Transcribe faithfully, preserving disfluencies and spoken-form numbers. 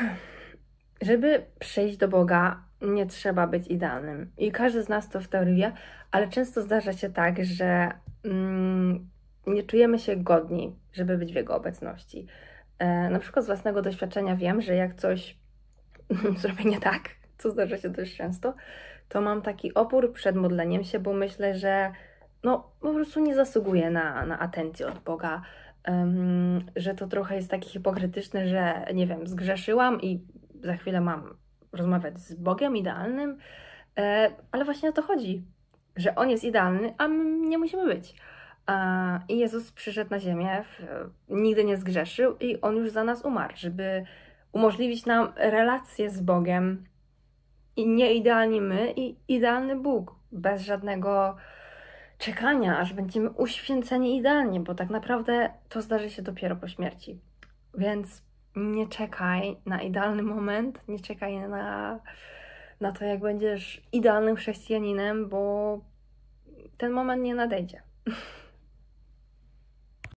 Żeby przyjść do Boga, nie trzeba być idealnym. I każdy z nas to w teorii wie, ale często zdarza się tak, że mm, nie czujemy się godni, żeby być w Jego obecności. E, na przykład z własnego doświadczenia wiem, że jak coś zrobię nie tak, co zdarza się dość często, to mam taki opór przed modleniem się, bo myślę, że no po prostu nie zasługuję na, na atencję od Boga, um, że to trochę jest takie hipokrytyczne, że nie wiem, zgrzeszyłam i za chwilę mam rozmawiać z Bogiem idealnym, e, ale właśnie o to chodzi, że On jest idealny, a my nie musimy być. E, I Jezus przyszedł na ziemię, w, nigdy nie zgrzeszył i On już za nas umarł, żeby umożliwić nam relację z Bogiem i nie idealni my i idealny Bóg, bez żadnego czekania, aż będziemy uświęceni idealnie, bo tak naprawdę to zdarzy się dopiero po śmierci. Więc nie czekaj na idealny moment, nie czekaj na, na to, jak będziesz idealnym chrześcijaninem, bo ten moment nie nadejdzie.